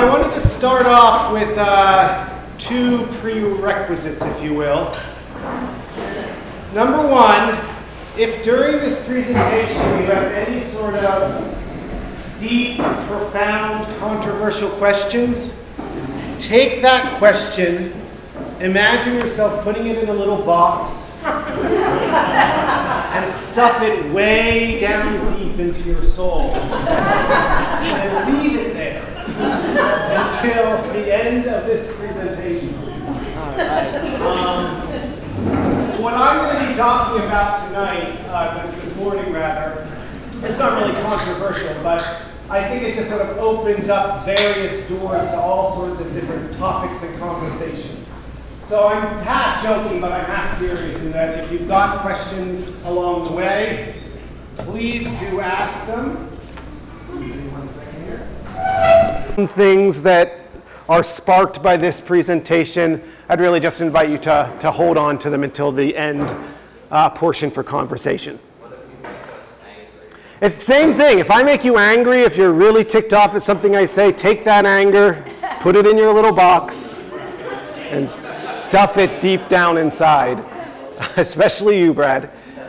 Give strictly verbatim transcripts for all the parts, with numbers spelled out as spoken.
I wanted to start off with uh, two prerequisites, if you will. Number one, if during this presentation you have any sort of deep, profound, controversial questions, take that question, imagine yourself putting it in a little box, and stuff it way down deep into your soul, and leave it there until the end of this presentation. All right. Um, what I'm going to be talking about tonight, uh, this, this morning rather, it's not really controversial, but I think it just sort of opens up various doors to all sorts of different topics and conversations. So I'm half joking, but I'm half serious in that if you've got questions along the way, please do ask them. Excuse me one second here. Things that are sparked by this presentation, I'd really just invite you to, to hold on to them until the end uh, portion for conversation. It's the same thing. If I make you angry, if you're really ticked off at something I say, take that anger, put it in your little box, and stuff it deep down inside, especially you, Brad.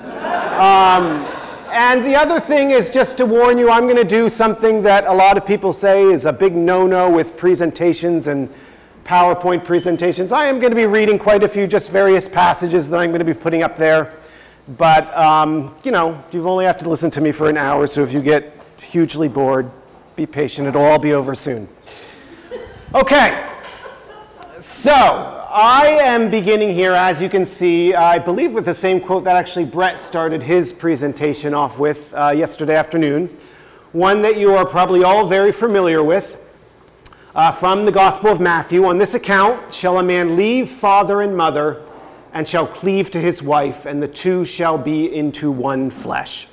Um, and the other thing is just to warn you, I'm going to do something that a lot of people say is a big no-no with presentations and PowerPoint presentations. I am going to be reading quite a few just various passages that I'm going to be putting up there. But, um, you know, you only have to listen to me for an hour, so if you get hugely bored, be patient. It'll all be over soon. Okay. So, I am beginning here, as you can see, I believe with the same quote that actually Brett started his presentation off with uh, yesterday afternoon. One that you are probably all very familiar with uh, from the Gospel of Matthew. On this account, shall a man leave father and mother and shall cleave to his wife, and the two shall be into one flesh.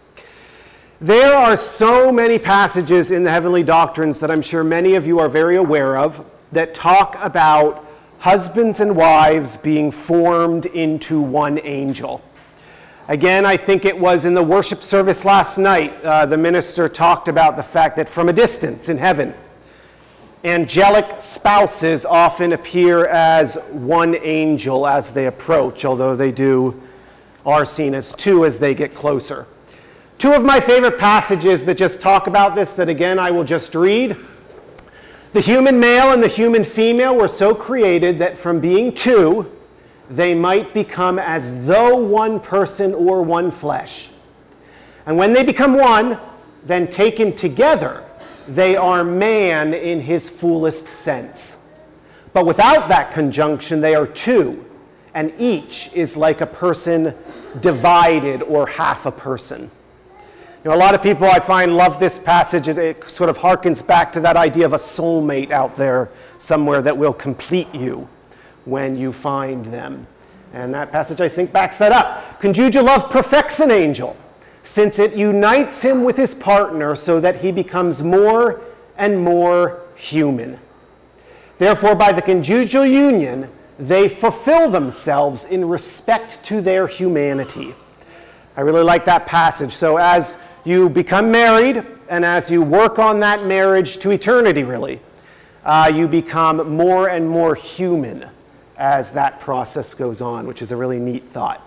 There are so many passages in the heavenly doctrines that I'm sure many of you are very aware of that talk about husbands and wives being formed into one angel. Again, I think it was in the worship service last night, uh, the minister talked about the fact that from a distance in heaven, angelic spouses often appear as one angel as they approach, although they do are seen as two as they get closer. Two of my favorite passages that just talk about this, that again I will just read. The human male and the human female were so created that from being two, they might become as though one person or one flesh. And when they become one, then taken together, they are man in his fullest sense. But without that conjunction, they are two, and each is like a person divided or half a person. You know, a lot of people I find love this passage. It sort of harkens back to that idea of a soulmate out there somewhere that will complete you when you find them. And that passage, I think, backs that up. Conjugal love perfects an angel, since it unites him with his partner so that he becomes more and more human. Therefore, by the conjugal union, they fulfill themselves in respect to their humanity. I really like that passage. So as you become married, and as you work on that marriage to eternity, really, uh, you become more and more human as that process goes on, which is a really neat thought.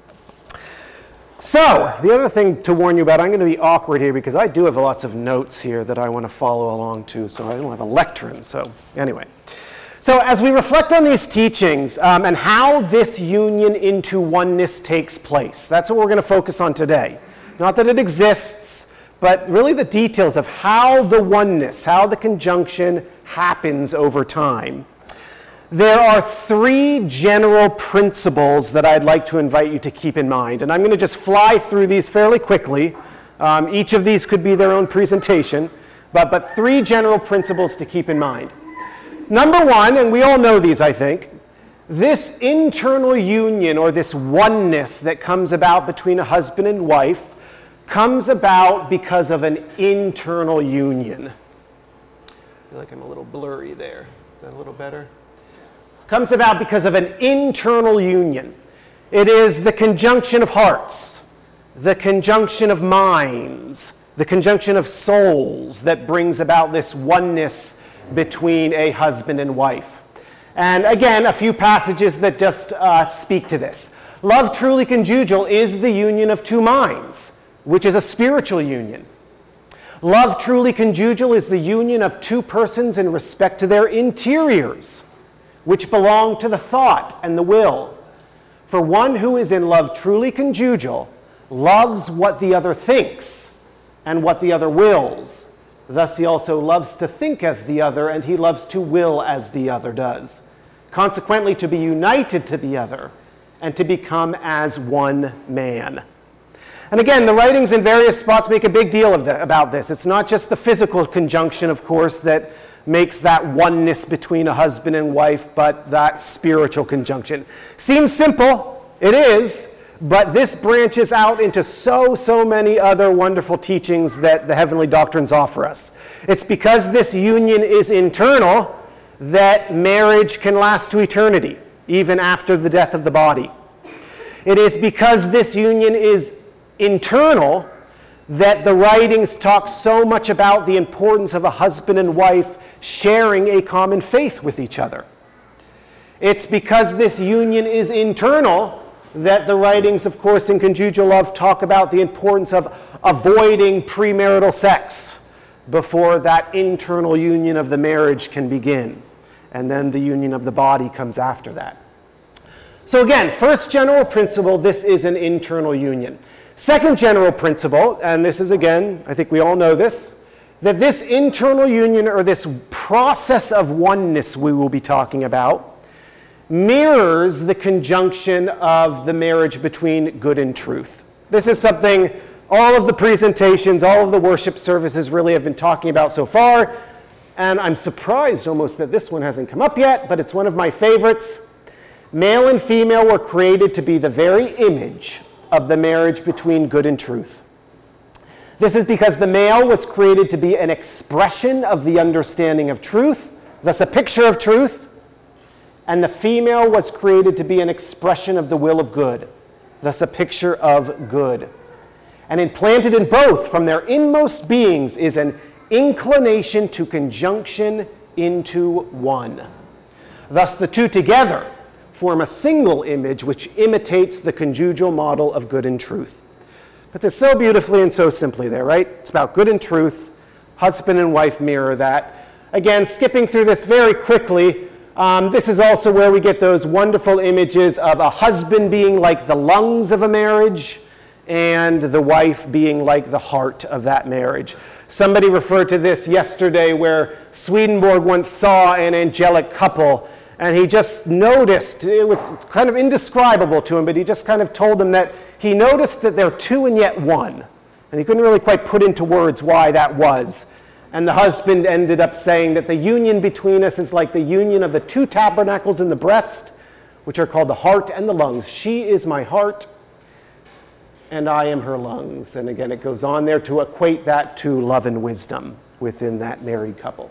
So, the other thing to warn you about, I'm going to be awkward here because I do have lots of notes here that I want to follow along to, so I don't have a lectern, so anyway. So as we reflect on these teachings um, and how this union into oneness takes place, that's what we're going to focus on today. Not that it exists, but really the details of how the oneness, how the conjunction happens over time. There are three general principles that I'd like to invite you to keep in mind, and I'm going to just fly through these fairly quickly. Um, each of these could be their own presentation, but, but three general principles to keep in mind. Number one, and we all know these, I think, this internal union or this oneness that comes about between a husband and wife comes about because of an internal union. I feel like I'm a little blurry there. Is that a little better? Comes about because of an internal union. It is the conjunction of hearts, the conjunction of minds, the conjunction of souls that brings about this oneness between a husband and wife. And again, a few passages that just uh, speak to this. Love truly conjugal is the union of two minds, which is a spiritual union. Love truly conjugal is the union of two persons in respect to their interiors, which belong to the thought and the will. For one who is in love truly conjugal loves what the other thinks and what the other wills. Thus he also loves to think as the other, and he loves to will as the other does. Consequently, to be united to the other and to become as one man. And again, the writings in various spots make a big deal of the, about this. It's not just the physical conjunction, of course, that makes that oneness between a husband and wife, but that spiritual conjunction. Seems simple, it is, but this branches out into so, so many other wonderful teachings that the heavenly doctrines offer us. It's because this union is internal that marriage can last to eternity, even after the death of the body. It is because this union is internal that the writings talk so much about the importance of a husband and wife sharing a common faith with each other. It's because this union is internal that the writings, of course, in conjugal love talk about the importance of avoiding premarital sex before that internal union of the marriage can begin. And then the union of the body comes after that. So again, first general principle, this is an internal union. Second general principle, and this is again, I think we all know this, that this internal union or this process of oneness we will be talking about mirrors the conjunction of the marriage between good and truth. This is something all of the presentations, all of the worship services really have been talking about so far, and I'm surprised almost that this one hasn't come up yet, but it's one of my favorites. Male and female were created to be the very image of the marriage between good and truth. This is because the male was created to be an expression of the understanding of truth, thus a picture of truth, and the female was created to be an expression of the will of good, thus a picture of good. And implanted in both from their inmost beings is an inclination to conjunction into one. Thus the two together form a single image which imitates the conjugal model of good and truth. But it's so beautifully and so simply there, right? It's about good and truth. Husband and wife mirror that. Again, skipping through this very quickly, um, this is also where we get those wonderful images of a husband being like the lungs of a marriage and the wife being like the heart of that marriage. Somebody referred to this yesterday where Swedenborg once saw an angelic couple, and he just noticed, it was kind of indescribable to him, but he just kind of told them that he noticed that they're two and yet one. And he couldn't really quite put into words why that was. And the husband ended up saying that the union between us is like the union of the two tabernacles in the breast, which are called the heart and the lungs. She is my heart, and I am her lungs. And again, it goes on there to equate that to love and wisdom within that married couple.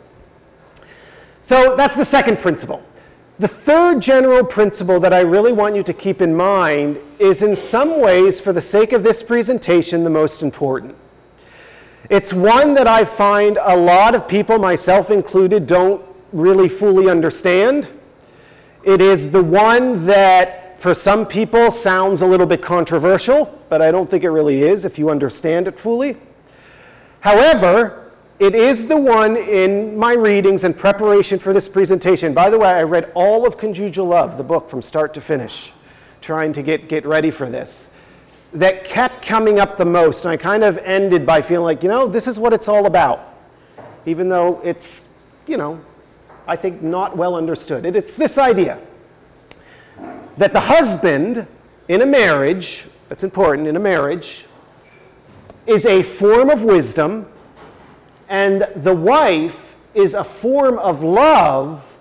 So that's the second principle. The third general principle that I really want you to keep in mind is in some ways, for the sake of this presentation, the most important. It's one that I find a lot of people, myself included, don't really fully understand. It is the one that for some people sounds a little bit controversial, but I don't think it really is if you understand it fully. However, it is the one in my readings and preparation for this presentation. By the way, I read all of Conjugal Love, the book from start to finish, trying to get, get ready for this, that kept coming up the most. And I kind of ended by feeling like, you know, this is what it's all about, even though it's, you know, I think not well understood. It, it's this idea that the husband in a marriage, that's important, in a marriage, is a form of wisdom, and the wife is a form of love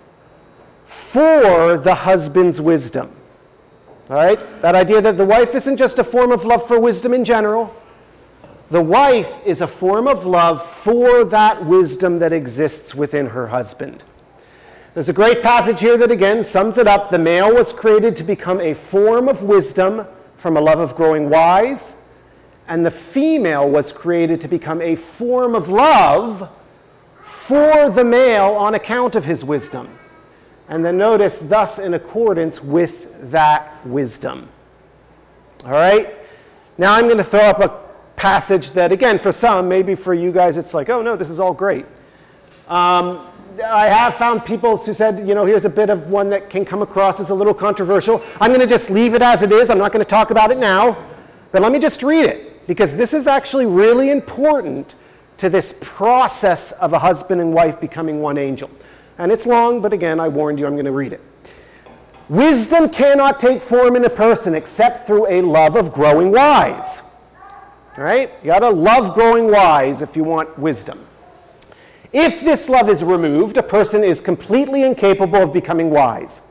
for the husband's wisdom. All right? That idea that the wife isn't just a form of love for wisdom in general. The wife is a form of love for that wisdom that exists within her husband. There's a great passage here that again sums it up. The male was created to become a form of wisdom from a love of growing wise, and the female was created to become a form of love for the male on account of his wisdom. And then notice, thus in accordance with that wisdom. All right? Now I'm going to throw up a passage that, again, for some, maybe for you guys, it's like, oh no, this is all great. Um, I have found people who said, you know, here's a bit of one that can come across as a little controversial. I'm going to just leave it as it is. I'm not going to talk about it now. But let me just read it, because this is actually really important to this process of a husband and wife becoming one angel. And it's long, but again, I warned you, I'm going to read it. Wisdom cannot take form in a person except through a love of growing wise. All right? You got to love growing wise if you want wisdom. If this love is removed, a person is completely incapable of becoming wise.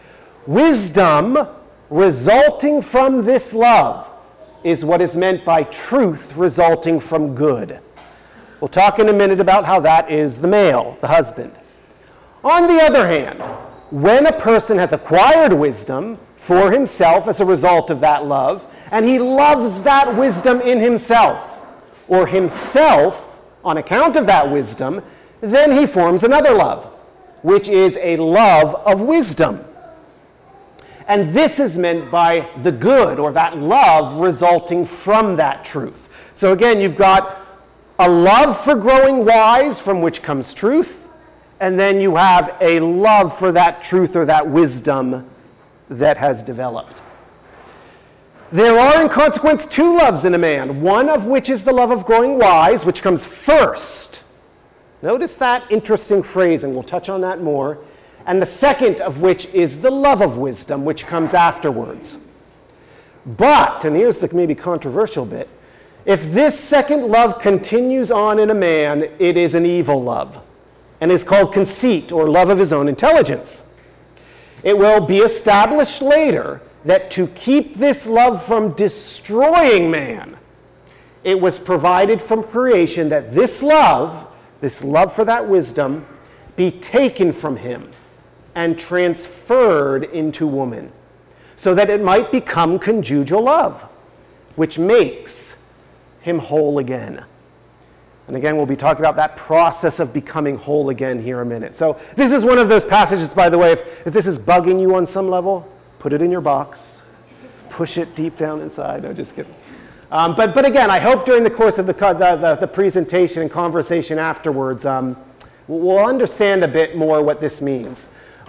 Wisdom resulting from this love is what is meant by truth resulting from good. We'll talk in a minute about how that is the male, the husband. On the other hand, when a person has acquired wisdom for himself as a result of that love, and he loves that wisdom in himself, or himself on account of that wisdom, then he forms another love, which is a love of wisdom. And this is meant by the good, or that love resulting from that truth. So again, you've got a love for growing wise, from which comes truth, and then you have a love for that truth or that wisdom that has developed. There are, in consequence, two loves in a man, one of which is the love of growing wise, which comes first. Notice that interesting phrase, and we'll touch on that more. And the second of which is the love of wisdom, which comes afterwards. But, and here's the maybe controversial bit, if this second love continues on in a man, it is an evil love, and is called conceit, or love of his own intelligence. It will be established later that to keep this love from destroying man, it was provided from creation that this love, this love for that wisdom, be taken from him and transferred into woman, so that it might become conjugal love, which makes him whole again. And again, we'll be talking about that process of becoming whole again here in a minute. So this is one of those passages, by the way, if, if this is bugging you on some level, put it in your box, push it deep down inside. No, just kidding. Um, but, but again, I hope during the course of the, the, the, the presentation and conversation afterwards, um, we'll understand a bit more what this means.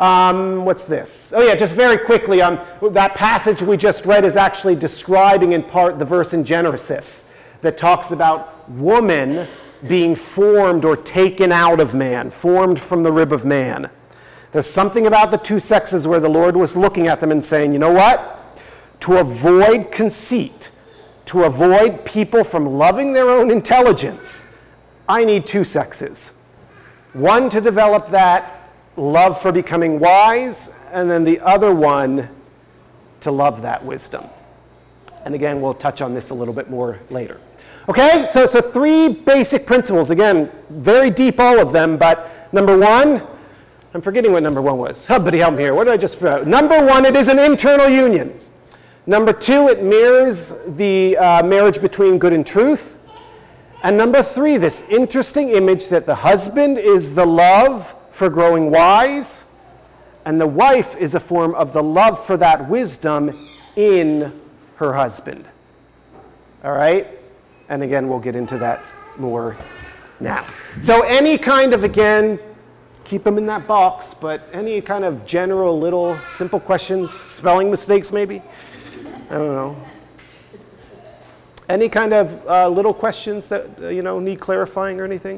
Um, what's this? Oh yeah, just very quickly, um, that passage we just read is actually describing in part the verse in Genesis that talks about woman being formed or taken out of man, formed from the rib of man. There's something about the two sexes where the Lord was looking at them and saying, you know what? To avoid conceit, to avoid people from loving their own intelligence, I need two sexes. One to develop that love for becoming wise, and then the other one to love that wisdom. And again, we'll touch on this a little bit more later. Okay, so, so three basic principles. Again, very deep, all of them, but number one, I'm forgetting what number one was. Somebody help me here. What did I just put out? Number one, it is an internal union. Number two, it mirrors the uh, marriage between good and truth. And number three, this interesting image that the husband is the love for growing wise, and the wife is a form of the love for that wisdom in her husband. All right? And again, we'll get into that more now. So any kind of, again, keep them in that box, but any kind of general little simple questions, spelling mistakes maybe? I don't know. Any kind of uh, little questions that, uh, you know, need clarifying or anything?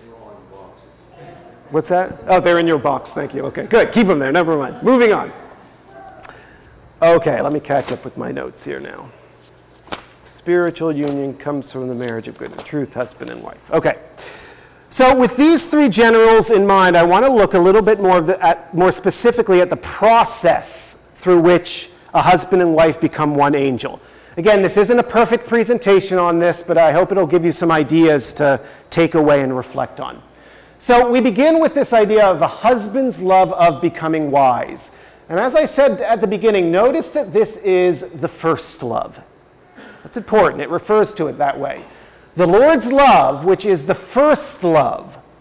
What's that? Oh, they're in your box. Thank you. Okay, good. Keep them there. Never mind. Moving on. Okay, let me catch up with my notes here now. Spiritual union comes from the marriage of good and truth, husband and wife. Okay. So with these three generals in mind, I want to look a little bit more, of the, at, more specifically at the process through which a husband and wife become one angel. Again, this isn't a perfect presentation on this, but I hope it'll give you some ideas to take away and reflect on. So we begin with this idea of a husband's love of becoming wise. And as I said at the beginning, notice that this is the first love. That's important. It refers to it that way. The Lord's love, which is the first love,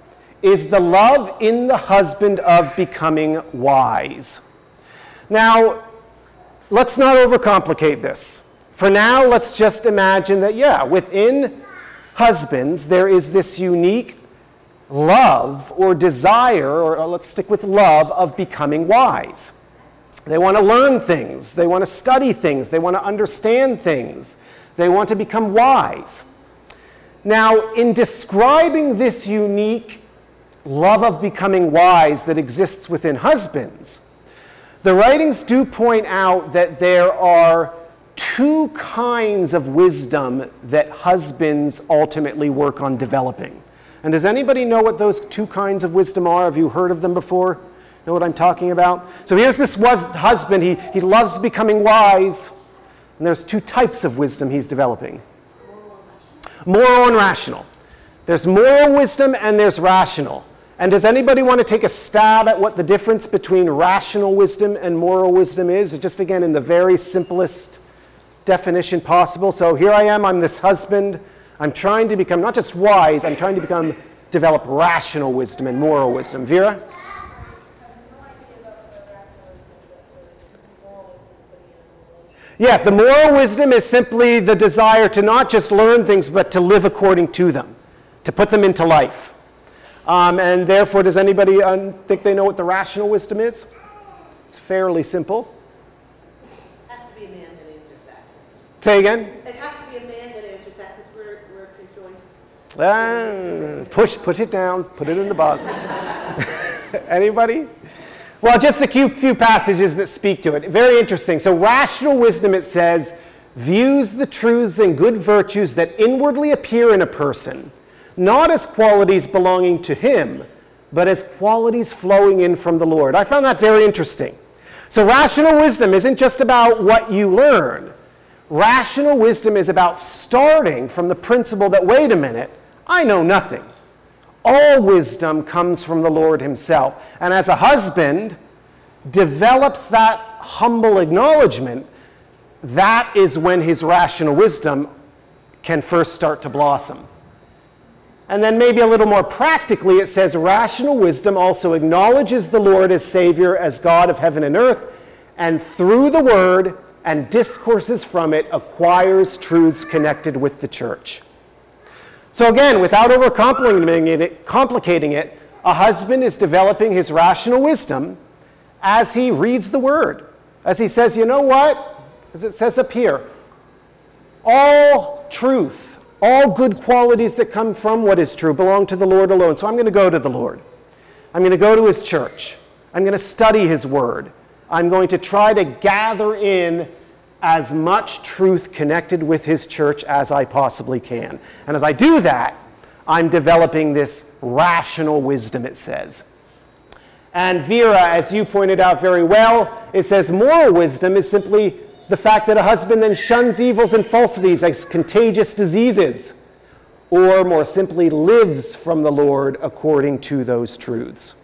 is the love in the husband of becoming wise. Now, let's not overcomplicate this. For now, let's just imagine that, yeah, within husbands, there is this unique love or desire, or let's stick with love, of becoming wise. They want to learn things. They want to study things. They want to understand things. They want to become wise. Now, in describing this unique love of becoming wise that exists within husbands, the writings do point out that there are two kinds of wisdom that husbands ultimately work on developing. And does anybody know what those two kinds of wisdom are? Have you heard of them before? Know what I'm talking about? So here's this husband. He, he loves becoming wise. And there's two types of wisdom he's developing. Moral and rational. There's moral wisdom and there's rational. And does anybody want to take a stab at what the difference between rational wisdom and moral wisdom is? Just again, in the very simplest definition possible. So here I am, I'm this husband. I'm trying to become not just wise, I'm trying to become, develop rational wisdom and moral wisdom. Vera? Yeah, the moral wisdom is simply the desire to not just learn things, but to live according to them, to put them into life. Um, and therefore, does anybody um, think they know what the rational wisdom is? It's fairly simple. It has to be a man that answers that. Say again? It has to be a man that answers that because we're, we're conjoined. Ah, push, put it down, put it in the box. Anybody? Well, just a few, few passages that speak to it. Very interesting. So rational wisdom, it says, views the truths and good virtues that inwardly appear in a person, not as qualities belonging to him, but as qualities flowing in from the Lord. I found that very interesting. So rational wisdom isn't just about what you learn. Rational wisdom is about starting from the principle that, wait a minute, I know nothing. All wisdom comes from the Lord himself. And as a husband develops that humble acknowledgement, that is when his rational wisdom can first start to blossom. And then maybe a little more practically, it says rational wisdom also acknowledges the Lord as Savior, as God of heaven and earth, and through the Word and discourses from it acquires truths connected with the church. So again, without overcomplicating it, complicating it, a husband is developing his rational wisdom as he reads the Word. As he says, you know what? As it says up here, all truth, all good qualities that come from what is true belong to the Lord alone. So I'm going to go to the Lord. I'm going to go to his church. I'm going to study his Word. I'm going to try to gather in as much truth connected with his church as I possibly can. And as I do that, I'm developing this rational wisdom, it says. And Vera, as you pointed out very well, it says moral wisdom is simply the fact that a husband then shuns evils and falsities as contagious diseases, or more simply lives from the Lord according to those truths.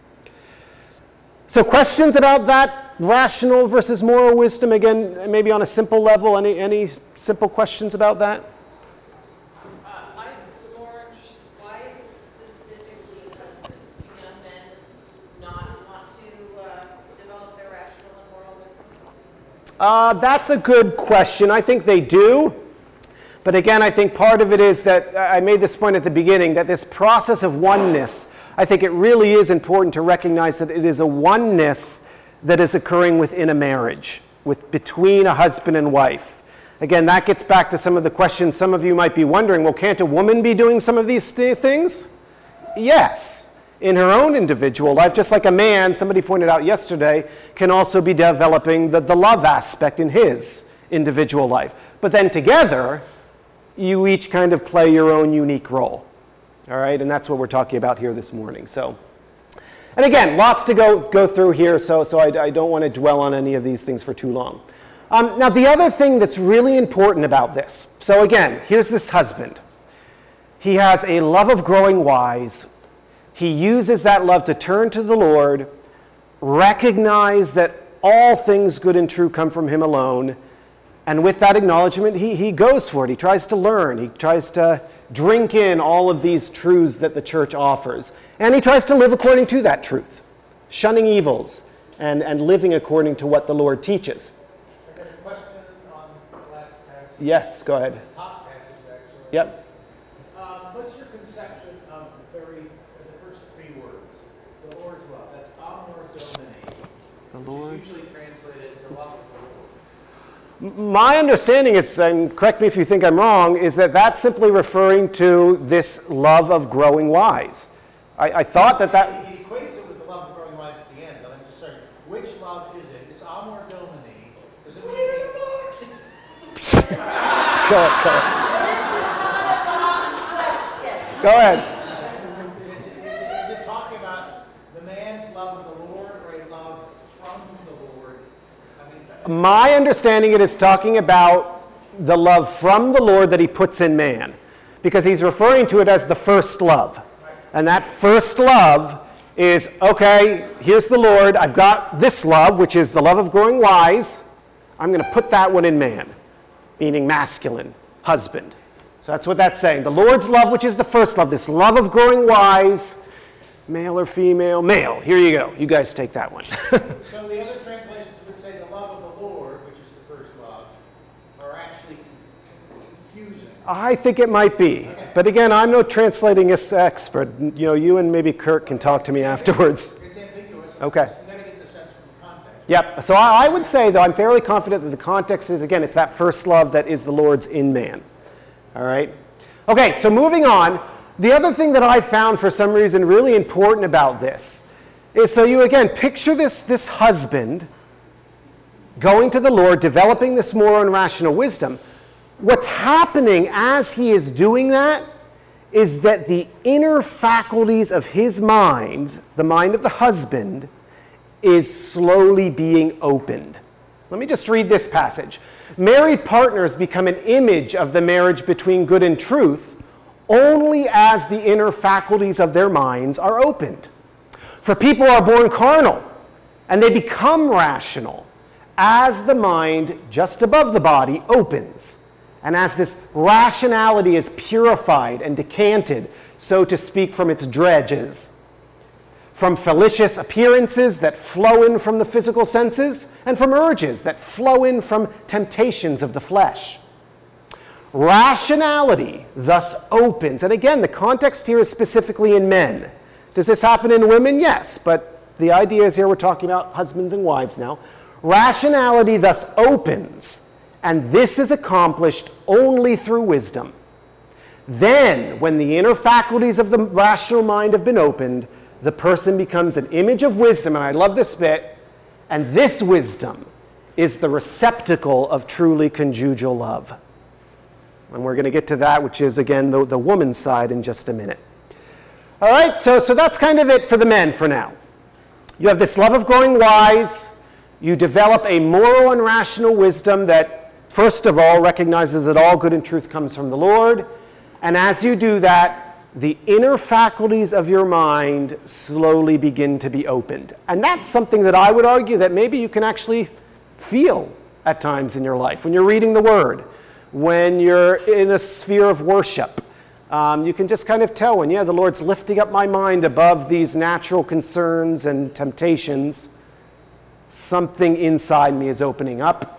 So questions about that rational versus moral wisdom, again, maybe on a simple level, any, any simple questions about that? Uh, I'm more interested, why is it specifically husbands? Do young men not want to uh, develop their rational and moral wisdom? Uh, that's a good question. I think they do. But again, I think part of it is that, I made this point at the beginning, that this process of oneness, I think it really is important to recognize that it is a oneness that is occurring within a marriage, with between a husband and wife. Again, that gets back to some of the questions some of you might be wondering, well, can't a woman be doing some of these things? Yes, in her own individual life, just like a man, somebody pointed out yesterday, can also be developing the, the love aspect in his individual life. But then together, you each kind of play your own unique role. All right, and that's what we're talking about here this morning. So, and again, lots to go, go through here, so, so I, I don't want to dwell on any of these things for too long. Um, now, the other thing that's really important about this, so again, here's this husband. He has a love of growing wise. He uses that love to turn to the Lord, recognize that all things good and true come from him alone, and with that acknowledgement, he, he goes for it. He tries to learn. He tries to drink in all of these truths that the church offers. And he tries to live according to that truth, shunning evils and, and living according to what the Lord teaches. I got a question on the last passage. Yes, go ahead. Top passage, actually. Yep. Um, what's your conception of the very, the first three words? The Lord's love. That's amor domini. The Lord. It's usually translated the love of the Lord. My understanding is, and correct me if you think I'm wrong, is that that's simply referring to this love of growing wise. I, I thought that that... He equates it with the love of growing wise at the end, but I'm just saying, which love is it? It's amor domini. Does it mean in a box? Go ahead, go ahead. Go ahead. Is it, is, it, is it talking about the man's love of the Lord or a love from the Lord? I mean, My understanding it is talking about the love from the Lord that he puts in man, because he's referring to it as the first love. And that first love is, okay, here's the Lord. I've got this love, which is the love of growing wise. I'm going to put that one in man, meaning masculine, husband. So that's what that's saying. The Lord's love, which is the first love, this love of growing wise, male or female, male. Here you go. You guys take that one. so the other translations would say the love of the Lord, which is the first love, are actually confusing. I think it might be. But again, I'm no translating expert. You know, you and maybe Kirk can talk to me afterwards. It's ambiguous. Okay. You got to get the sense from the context. Yep. So I, I would say, though, I'm fairly confident that the context is, again, it's that first love that is the Lord's in man. All right? Okay, so moving on. The other thing that I found for some reason really important about this is, so you, again, picture this, this husband going to the Lord, developing this moral and rational wisdom. What's happening as he is doing that is that the inner faculties of his mind, the mind of the husband, is slowly being opened. Let me just read this passage. Married partners become an image of the marriage between good and truth only as the inner faculties of their minds are opened. For people are born carnal, and they become rational as the mind just above the body opens. And as this rationality is purified and decanted, so to speak, from its dredges, from fallacious appearances that flow in from the physical senses, and from urges that flow in from temptations of the flesh. Rationality thus opens, and again, the context here is specifically in men. Does this happen in women? Yes, but the idea is here we're talking about husbands and wives now. Rationality thus opens, and this is accomplished only through wisdom. Then, when the inner faculties of the rational mind have been opened, the person becomes an image of wisdom, and I love this bit, and this wisdom is the receptacle of truly conjugal love. And we're going to get to that, which is, again, the, the woman's side in just a minute. All right, so, so that's kind of it for the men for now. You have this love of growing wise. You develop a moral and rational wisdom that, first of all, recognizes that all good and truth comes from the Lord. And as you do that, the inner faculties of your mind slowly begin to be opened. And that's something that I would argue that maybe you can actually feel at times in your life. When you're reading the Word, when you're in a sphere of worship, um, you can just kind of tell when, yeah, the Lord's lifting up my mind above these natural concerns and temptations. Something inside me is opening up.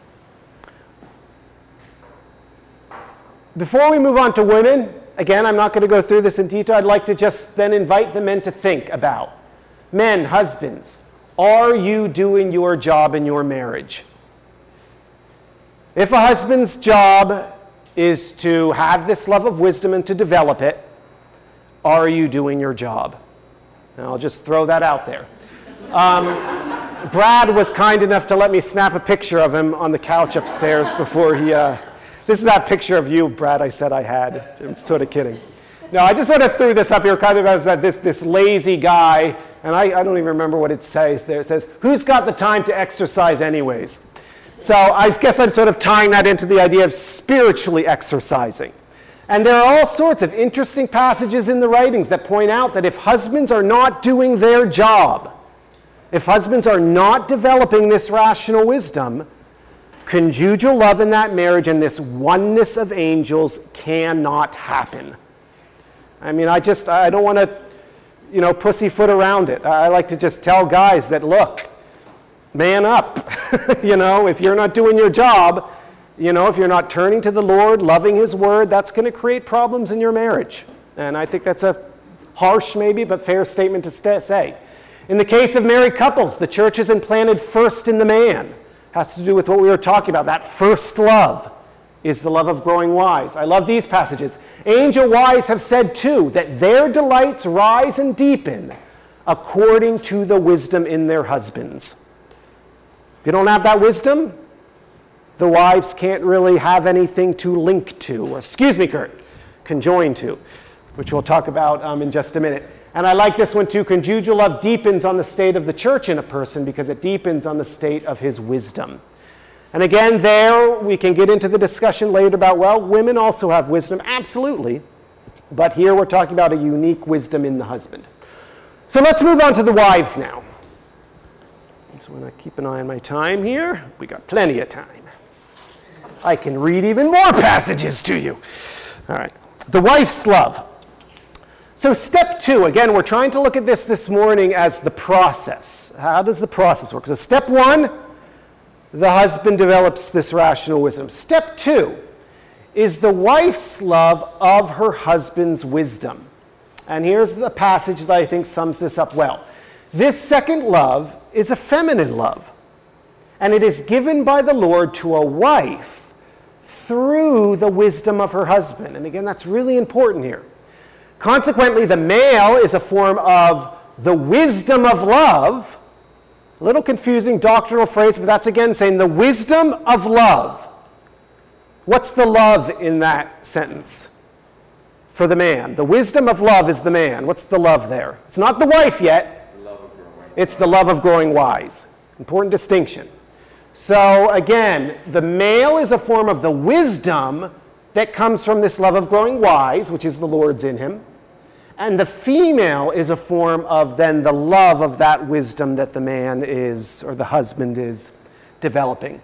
Before we move on to women, again, I'm not going to go through this in detail. I'd like to just then invite the men to think about. Men, husbands, are you doing your job in your marriage? If a husband's job is to have this love of wisdom and to develop it, are you doing your job? And I'll just throw that out there. Um, Brad was kind enough to let me snap a picture of him on the couch upstairs before he... Uh, this is that picture of you, Brad, I said I had. I'm sort of kidding. No, I just sort of threw this up here kind of as that this, this lazy guy, and I, I don't even remember what it says there. It says, who's got the time to exercise anyways? So I guess I'm sort of tying that into the idea of spiritually exercising. And there are all sorts of interesting passages in the writings that point out that if husbands are not doing their job, if husbands are not developing this rational wisdom, conjugal love in that marriage and this oneness of angels cannot happen. I mean, I just, I don't want to, you know, pussyfoot around it. I like to just tell guys that, look, man up. You know, if you're not doing your job, you know, if you're not turning to the Lord, loving his word, that's going to create problems in your marriage. And I think that's a harsh maybe, but fair statement to st- say. In the case of married couples, the church is implanted first in the man. Has to do with what we were talking about. That first love is the love of growing wise. I love these passages. Angel wise have said too, that their delights rise and deepen according to the wisdom in their husbands. If you don't have that wisdom, the wives can't really have anything to link to, or excuse me, Kurt, conjoin to, which we'll talk about um, in just a minute. And I like this one too. Conjugal love deepens on the state of the church in a person because it deepens on the state of his wisdom. And again, there we can get into the discussion later about, well, women also have wisdom, absolutely. But here we're talking about a unique wisdom in the husband. So let's move on to the wives now. So when I keep an eye on my time here, we got plenty of time. I can read even more passages to you. All right. The wife's love. So step two, again, we're trying to look at this this morning as the process. How does the process work? So step one, the husband develops this rational wisdom. Step two is the wife's love of her husband's wisdom. And here's the passage that I think sums this up well. This second love is a feminine love, and it is given by the Lord to a wife through the wisdom of her husband. And again, that's really important here. Consequently, the male is a form of the wisdom of love. A little confusing doctrinal phrase, but that's again saying the wisdom of love. What's the love in that sentence for the man? The wisdom of love is the man. What's the love there? It's not the wife yet. The love of growing. It's the love of growing wise. Important distinction. So again, the male is a form of the wisdom that comes from this love of growing wise, which is the Lord's in him. And the female is a form of then the love of that wisdom that the man is, or the husband is, developing.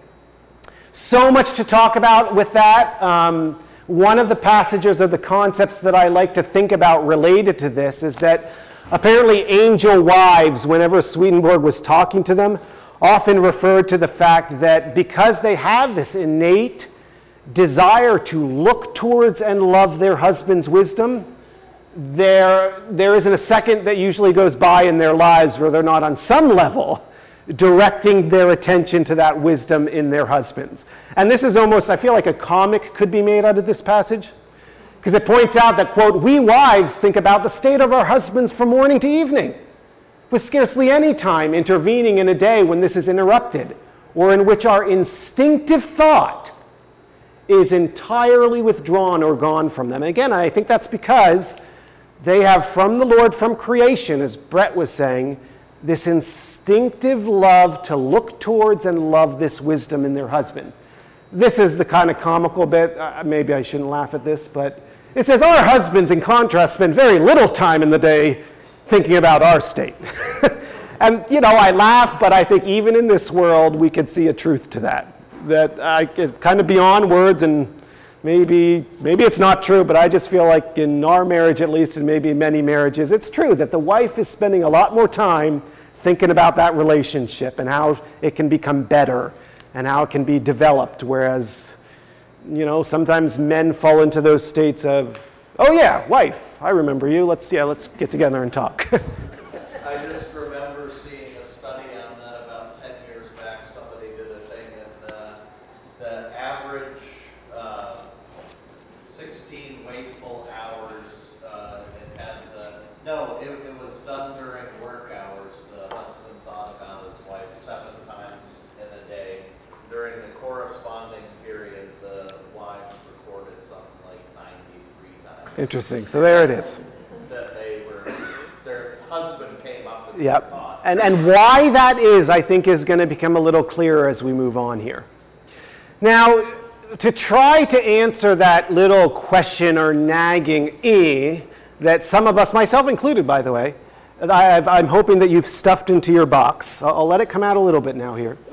So much to talk about with that. Um, one of the passages or the concepts that I like to think about related to this is that apparently angel wives, whenever Swedenborg was talking to them, often referred to the fact that because they have this innate desire to look towards and love their husband's wisdom, there, there isn't a second that usually goes by in their lives where they're not on some level directing their attention to that wisdom in their husbands. And this is almost, I feel like a comic could be made out of this passage, because it points out that, quote, we wives think about the state of our husbands from morning to evening, with scarcely any time intervening in a day when this is interrupted, or in which our instinctive thought is entirely withdrawn or gone from them. And again, I think that's because they have from the Lord, from creation, as Brett was saying, this instinctive love to look towards and love this wisdom in their husband. This is the kind of comical bit, uh, maybe I shouldn't laugh at this, but it says our husbands, in contrast, spend very little time in the day thinking about our state. And, you know, I laugh, but I think even in this world, we could see a truth to that. That I is kind of beyond words, and maybe maybe it's not true, but I just feel like in our marriage, at least, and maybe in many marriages, it's true that the wife is spending a lot more time thinking about that relationship and how it can become better and how it can be developed, whereas, you know, sometimes men fall into those states of, oh yeah, wife, I remember you, let's, yeah, let's get together and talk. I just remember seeing a study on that about ten years back. Somebody did a thing, and uh, the average uh, sixteen wakeful hours, uh, it had the, no, it, it was done during work hours. The husband thought about his wife seven times in a day. During the corresponding period, the wives recorded something like ninety-three times. Interesting, so there it is. That they were, their husband came up with the Yep. thought. And, and why that is, I think, is going to become a little clearer as we move on here. Now, to try to answer that little question or nagging e that some of us, myself included, by the way, I've, I'm hoping that you've stuffed into your box. I'll, I'll let it come out a little bit now here.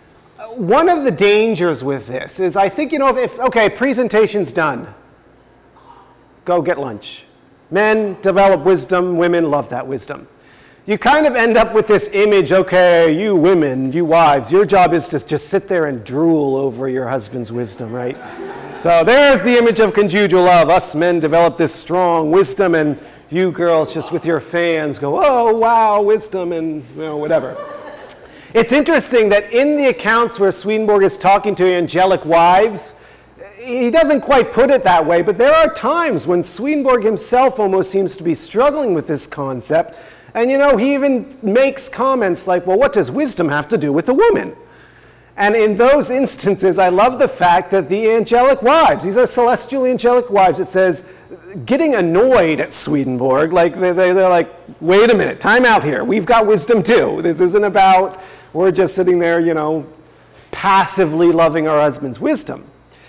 One of the dangers with this is I think, you know, if, if okay, presentation's done, go get lunch. Men develop wisdom, women love that wisdom. You kind of end up with this image, okay, you women, you wives, your job is to just sit there and drool over your husband's wisdom, right? So there's the image of conjugal love. Us men develop this strong wisdom, and you girls just with your fans go, oh, wow, wisdom, and you know, whatever. It's interesting that in the accounts where Swedenborg is talking to angelic wives, he doesn't quite put it that way, but there are times when Swedenborg himself almost seems to be struggling with this concept. And you know, he even makes comments like, well, what does wisdom have to do with a woman? And in those instances, I love the fact that the angelic wives, these are celestial angelic wives, it says, getting annoyed at Swedenborg, like they, they, they're like, wait a minute, time out here. We've got wisdom too. This isn't about, we're just sitting there, you know, passively loving our husband's wisdom.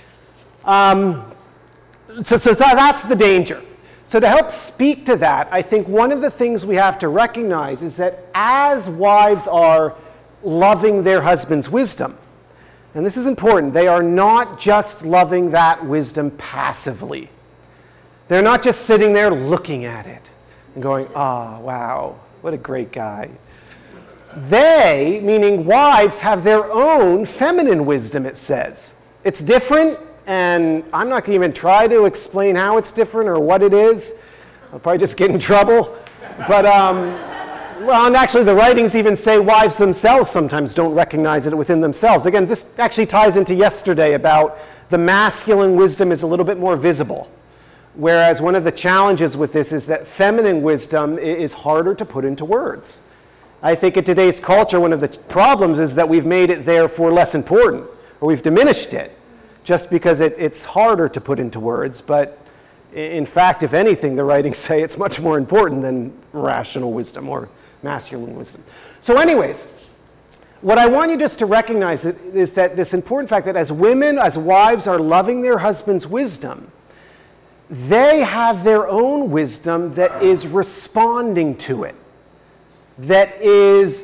Um, so, so, so that's the danger. So to help speak to that, I think one of the things we have to recognize is that as wives are loving their husband's wisdom, and this is important, they are not just loving that wisdom passively. They're not just sitting there looking at it and going, ah, oh, wow, what a great guy. They, meaning wives, have their own feminine wisdom, it says. It's different. And I'm not going to even try to explain how it's different or what it is. I'll probably just get in trouble. But, um, well, and actually the writings even say wives themselves sometimes don't recognize it within themselves. Again, this actually ties into yesterday about the masculine wisdom is a little bit more visible. Whereas one of the challenges with this is that feminine wisdom is harder to put into words. I think in today's culture, one of the problems is that we've made it therefore less important, or we've diminished it. Just because it, it's harder to put into words, but in fact, if anything, the writings say it's much more important than rational wisdom or masculine wisdom. So anyways, what I want you just to recognize is that this important fact that as women, as wives are loving their husband's wisdom, they have their own wisdom that is responding to it, that is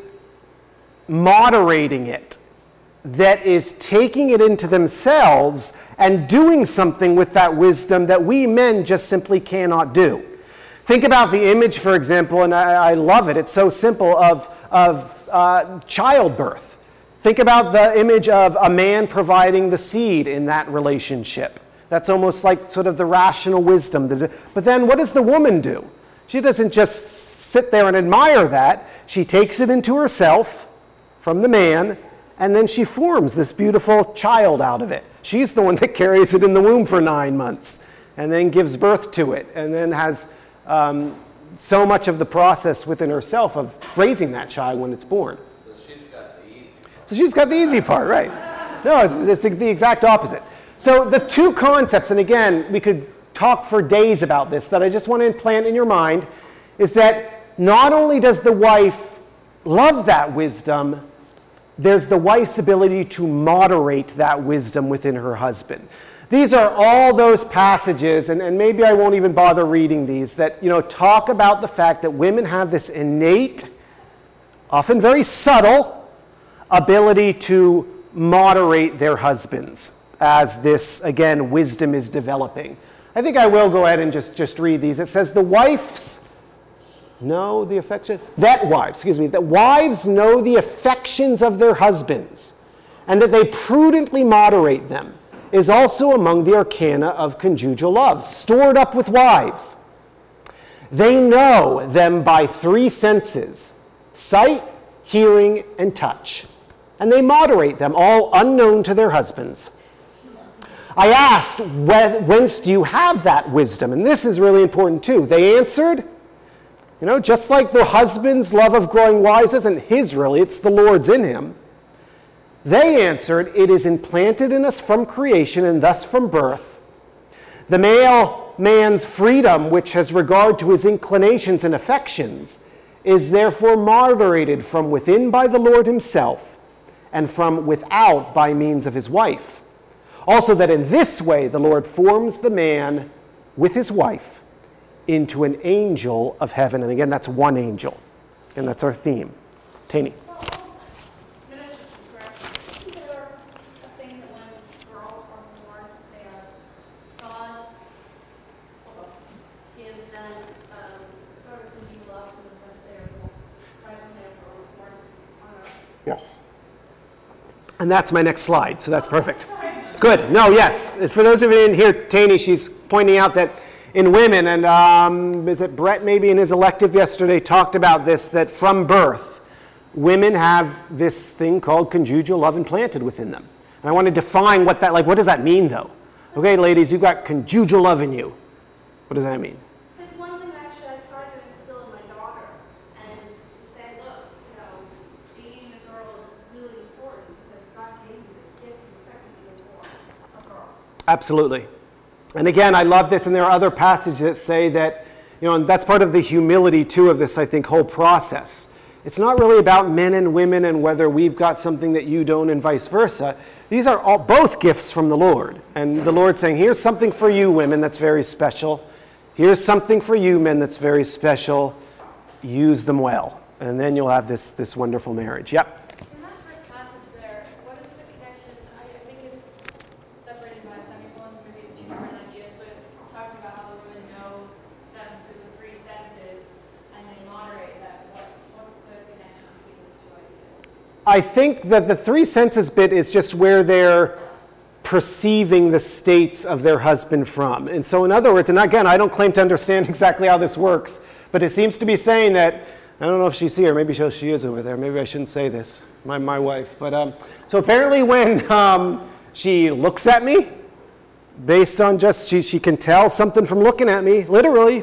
moderating it, that is taking it into themselves and doing something with that wisdom that we men just simply cannot do. Think about the image, for example, and I, I love it, it's so simple, of, of uh, childbirth. Think about the image of a man providing the seed in that relationship. That's almost like sort of the rational wisdom. But then what does the woman do? She doesn't just sit there and admire that. She takes it into herself from the man, and then she forms this beautiful child out of it. She's the one that carries it in the womb for nine months and then gives birth to it and then has um, so much of the process within herself of raising that child when it's born. So she's got the easy part. So she's got the easy part, right? No, it's, it's the exact opposite. So the two concepts, and again, we could talk for days about this, that I just want to implant in your mind, is that not only does the wife love that wisdom, there's the wife's ability to moderate that wisdom within her husband. These are all those passages, and, and maybe I won't even bother reading these, that you know talk about the fact that women have this innate, often very subtle, ability to moderate their husbands as this, again, wisdom is developing. I think I will go ahead and just, just read these. It says, the wife's know the affection, that wives, excuse me, that wives know the affections of their husbands, and that they prudently moderate them, is also among the arcana of conjugal love, stored up with wives. They know them by three senses, sight, hearing, and touch, and they moderate them, all unknown to their husbands. I asked, whence do you have that wisdom? And this is really important too. They answered, you know, just like the husband's love of growing wise isn't his really, it's the Lord's in him. They answered, it is implanted in us from creation and thus from birth. The male man's freedom, which has regard to his inclinations and affections, is therefore moderated from within by the Lord himself, and from without by means of his wife. Also that in this way the Lord forms the man with his wife into an angel of heaven. And again, that's one angel. And that's our theme. Taney. Gives them Yes. And that's my next slide, so that's perfect. Good. No, yes. It's for those of you who didn't hear Taney, she's pointing out that in women, and um, is it Brett maybe in his elective yesterday talked about this, that from birth, women have this thing called conjugal love implanted within them. And I want to define what that, like, what does that mean though? Okay, ladies, you've got conjugal love in you. What does that mean? It's one thing actually I try to instill in my daughter and to say, look, you know, being a girl is really important because God gave you this gift the second you were born, a girl. Absolutely. And again, I love this, and there are other passages that say that, you know, and that's part of the humility too of this, I think, whole process. It's not really about men and women and whether we've got something that you don't and vice versa. These are all both gifts from the Lord. And the Lord saying, here's something for you, women, that's very special. Here's something for you, men, that's very special. Use them well. And then you'll have this, this wonderful marriage. Yep. In that first passage there, what is the connection? I, I think it's separated by semicolons, maybe it's two different ideas, but it's, it's talking about how the women know them through the three senses and they moderate that. What, what's the connection between those two ideas? I think that the three senses bit is just where they're perceiving the states of their husband from. And so in other words, and again, I don't claim to understand exactly how this works, but it seems to be saying that, I don't know if she's here, maybe she, she is over there, maybe I shouldn't say this, my, my wife. But um, so apparently when um, she looks at me, based on just, she, she can tell something from looking at me, literally,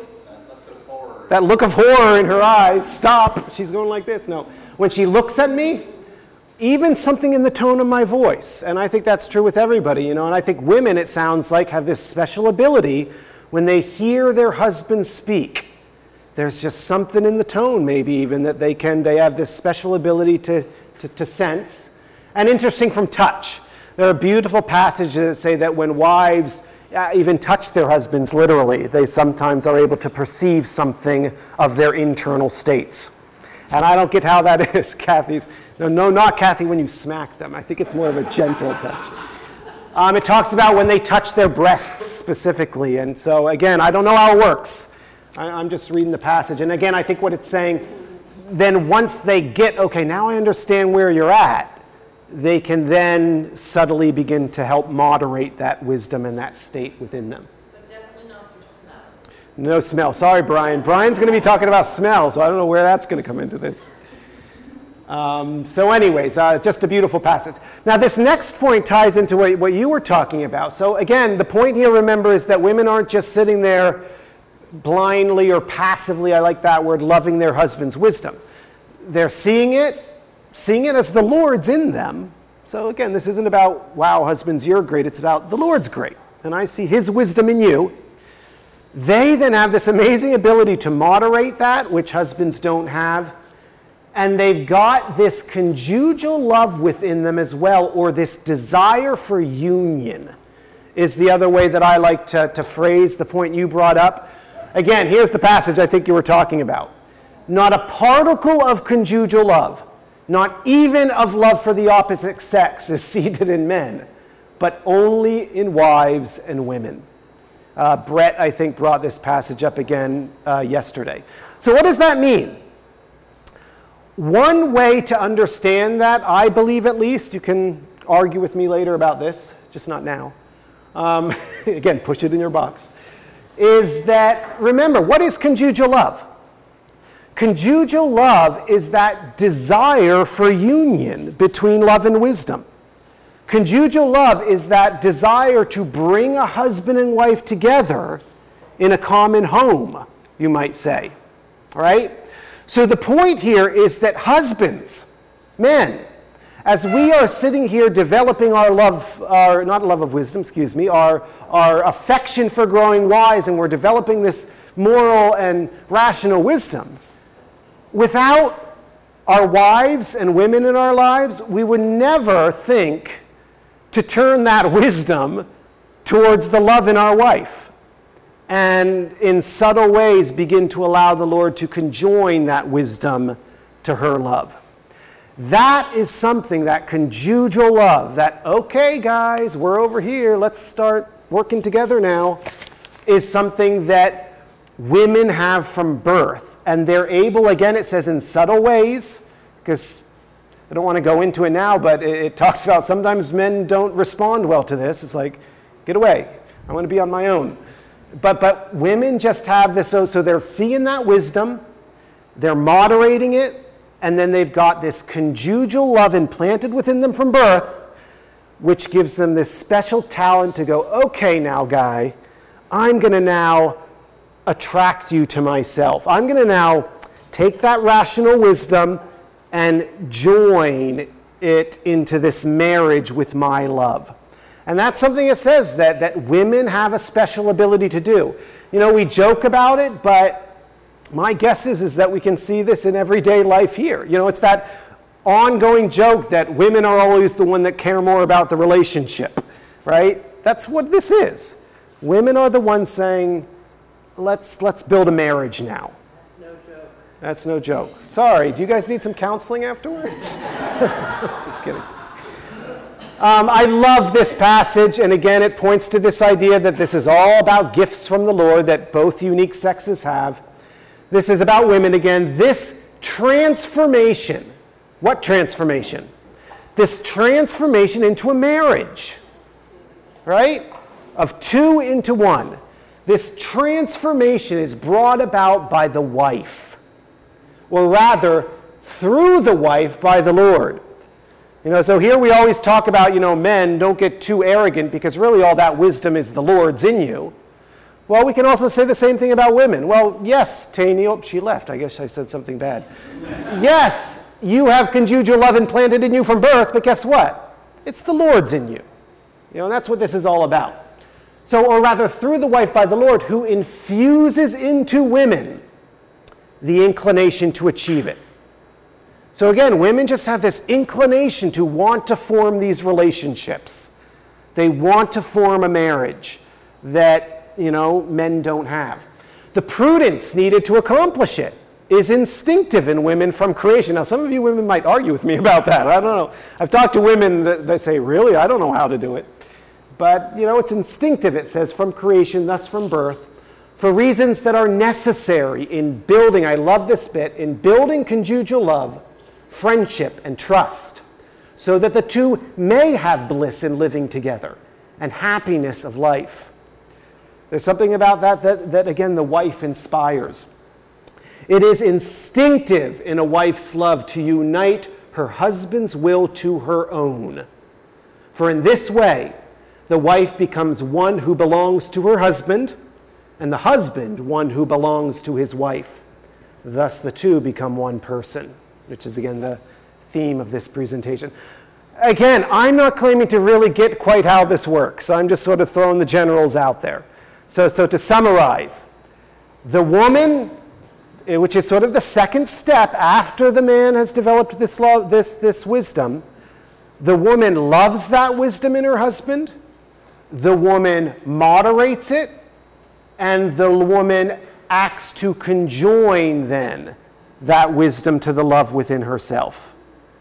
that look of horror in her eyes, stop, she's going like this, no. When she looks at me, even something in the tone of my voice, and I think that's true with everybody, you know, and I think women, it sounds like, have this special ability when they hear their husband speak. There's just something in the tone, maybe even, that they can, they have this special ability to, to, to sense. And interesting from touch. There are beautiful passages that say that when wives uh, even touch their husbands literally, they sometimes are able to perceive something of their internal states. And I don't get how that is, Kathy's. No, no, not Kathy when you smack them. I think it's more of a gentle touch. Um, it talks about when they touch their breasts specifically. And so, again, I don't know how it works. I, I'm just reading the passage. And again, I think what it's saying, then once they get, okay, now I understand where you're at, they can then subtly begin to help moderate that wisdom and that state within them. But definitely not through smell. No smell. Sorry, Brian. Brian's going to be talking about smell, so I don't know where that's going to come into this. Um, so anyways, uh, just a beautiful passage. Now, this next point ties into what, what you were talking about. So again, the point here, remember, is that women aren't just sitting there blindly or passively, I like that word, loving their husband's wisdom. They're seeing it, seeing it as the Lord's in them. So again, this isn't about, wow, husbands, you're great. It's about the Lord's great, and I see his wisdom in you. They then have this amazing ability to moderate that, which husbands don't have. And they've got this conjugal love within them as well, or this desire for union is the other way that I like to, to phrase the point you brought up. Again, here's the passage I think you were talking about. Not a particle of conjugal love, not even of love for the opposite sex is seated in men, but only in wives and women. Uh, Brett, I think, brought this passage up again uh, yesterday. So what does that mean? One way to understand that, I believe at least, you can argue with me later about this, just not now. Um, again, push it in your box. Is that, remember, what is conjugal love? Conjugal love is that desire for union between love and wisdom. Conjugal love is that desire to bring a husband and wife together in a common home, you might say. All right? So the point here is that husbands, men, as we are sitting here developing our love, our, not love of wisdom, excuse me, our, our affection for growing wise, and we're developing this moral and rational wisdom, without our wives and women in our lives, we would never think to turn that wisdom towards the love in our wife. And in subtle ways begin to allow the Lord to conjoin that wisdom to her love. That is something, that conjugal love, that, okay, guys, we're over here, let's start working together now, is something that women have from birth. And they're able, again, it says in subtle ways, because I don't want to go into it now, but it, it talks about sometimes men don't respond well to this. It's like, get away. I want to be on my own. But, but women just have this, so, so they're seeing that wisdom, they're moderating it, and then they've got this conjugal love implanted within them from birth, which gives them this special talent to go, okay now, guy, I'm going to now attract you to myself. I'm going to now take that rational wisdom and join it into this marriage with my love. And that's something that says that, that women have a special ability to do. You know, we joke about it, but my guess is, is that we can see this in everyday life here. You know, it's that ongoing joke that women are always the one that care more about the relationship, right? That's what this is. Women are the ones saying, let's, let's build a marriage now. That's no joke. That's no joke. Sorry, do you guys need some counseling afterwards? Just kidding. Um, I love this passage, and again, it points to this idea that this is all about gifts from the Lord that both unique sexes have. This is about women again. This transformation, what transformation? This transformation into a marriage, right? Of two into one. This transformation is brought about by the wife, or rather, through the wife by the Lord. You know, so here we always talk about, you know, men, don't get too arrogant because really all that wisdom is the Lord's in you. Well, we can also say the same thing about women. Well, yes, Tani, oh, she left. I guess I said something bad. Yes, you have conjugal love implanted in you from birth, but guess what? It's the Lord's in you. You know, and that's what this is all about. So, or rather, through the wife by the Lord, who infuses into women the inclination to achieve it. So again, women just have this inclination to want to form these relationships. They want to form a marriage that, you know, men don't have. The prudence needed to accomplish it is instinctive in women from creation. Now, some of you women might argue with me about that. I don't know. I've talked to women that, that say, really, I don't know how to do it. But, you know, it's instinctive, it says, from creation, thus from birth, for reasons that are necessary in building, I love this bit, in building conjugal love, friendship, and trust, so that the two may have bliss in living together and happiness of life. There's something about that that, that again, the wife inspires. It is instinctive in a wife's love to unite her husband's will to her own. For in this way, the wife becomes one who belongs to her husband, and the husband one who belongs to his wife. Thus the two become one person, which is again the theme of this presentation. Again, I'm not claiming to really get quite how this works. I'm just sort of throwing the generals out there. So, so to summarize, the woman, which is sort of the second step after the man has developed this, love, this, this wisdom, the woman loves that wisdom in her husband, the woman moderates it, and the woman acts to conjoin then that wisdom to the love within herself.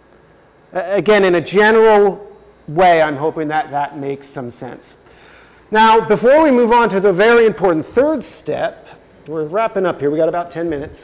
Again, in a general way, I'm hoping that that makes some sense. Now, before we move on to the very important third step, we're wrapping up here, we got about ten minutes.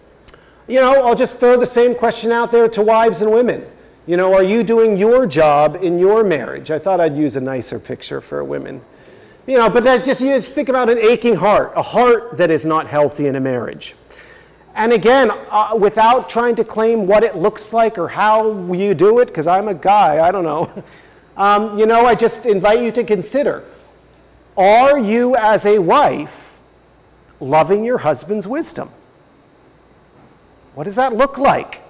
You know, I'll just throw the same question out there to wives and women. You know, are you doing your job in your marriage? I thought I'd use a nicer picture for women. You know, but that just, you just think about an aching heart, a heart that is not healthy in a marriage. And again, uh, without trying to claim what it looks like or how you do it, because I'm a guy, I don't know. Um, you know, I just invite you to consider, are you as a wife loving your husband's wisdom? What does that look like?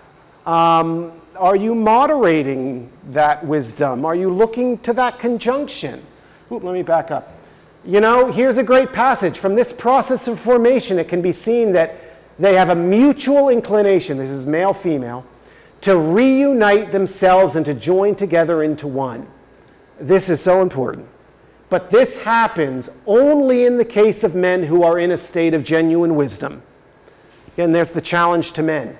Um, are you moderating that wisdom? Are you looking to that conjunction? Ooh, let me back up. You know, here's a great passage. From this process of formation, it can be seen that they have a mutual inclination, this is male-female, to reunite themselves and to join together into one. This is so important. But this happens only in the case of men who are in a state of genuine wisdom. Again, there's the challenge to men.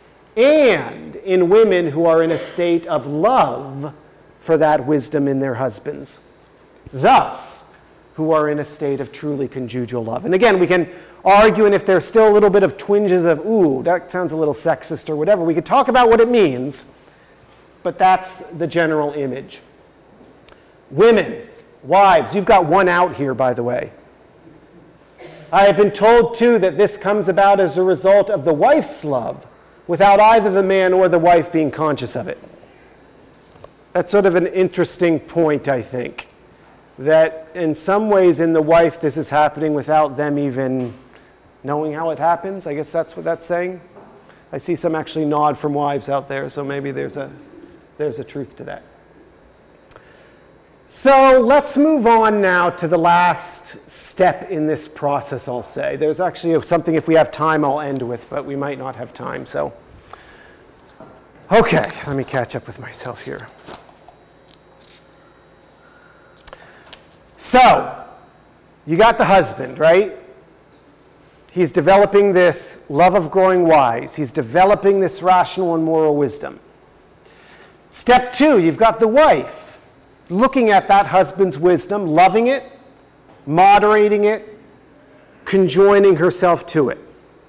And in women who are in a state of love for that wisdom in their husbands. Thus, who are in a state of truly conjugal love. And again, we can argue, and if there's still a little bit of twinges of, ooh, that sounds a little sexist or whatever, we could talk about what it means. but that's the general image. Women, wives, you've got one out here, by the way. I have been told, too, that this comes about as a result of the wife's love, without either the man or the wife being conscious of it. That's sort of an interesting point, I think, that in some ways in the wife this is happening without them even knowing how it happens. I guess that's what that's saying. I see some actually nod from wives out there, so maybe there's a, there's a truth to that. So let's move on now to the last step in this process, I'll say. There's actually something, if we have time, I'll end with, but we might not have time, so. Okay, let me catch up with myself here. So, you got the husband, right? He's developing this love of growing wise. He's developing this rational and moral wisdom. Step two, you've got the wife. Looking at that husband's wisdom, loving it, moderating it, conjoining herself to it.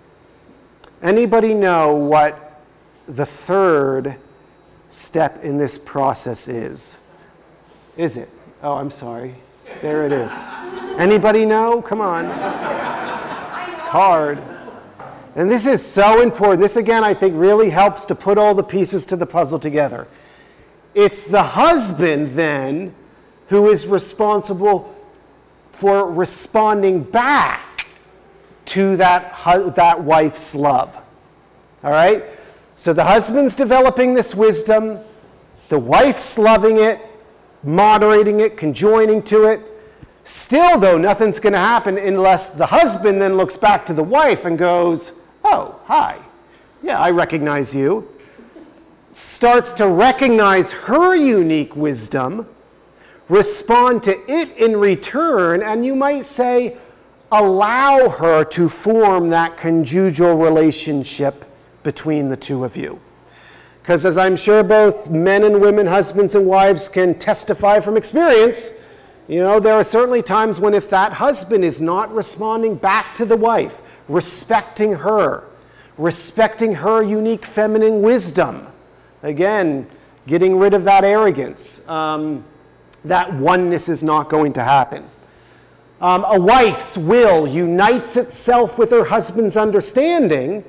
Anybody know what the third step in this process is? Is it? Oh, I'm sorry. There it is. Anybody know? Come on. It's hard. And this is so important. This, again, I think really helps to put all the pieces to the puzzle together. It's the husband, then, who is responsible for responding back to that, that wife's love. All right? So the husband's developing this wisdom. The wife's loving it, moderating it, conjoining to it. Still, though, nothing's going to happen unless the husband then looks back to the wife and goes, oh, hi. Yeah, I recognize you. Starts to recognize her unique wisdom, respond to it in return, and you might say, allow her to form that conjugal relationship between the two of you. Because as I'm sure both men and women, husbands and wives can testify from experience, you know, there are certainly times when if that husband is not responding back to the wife, respecting her, respecting her unique feminine wisdom, again, getting rid of that arrogance, um, that oneness is not going to happen. Um, a wife's will unites itself with her husband's understanding,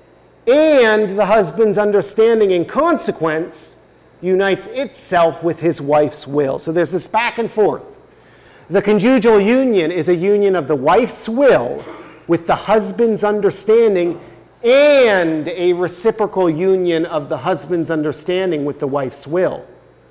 and the husband's understanding, in consequence, unites itself with his wife's will. So there's this back and forth. The conjugal union is a union of the wife's will with the husband's understanding, and a reciprocal union of the husband's understanding with the wife's will.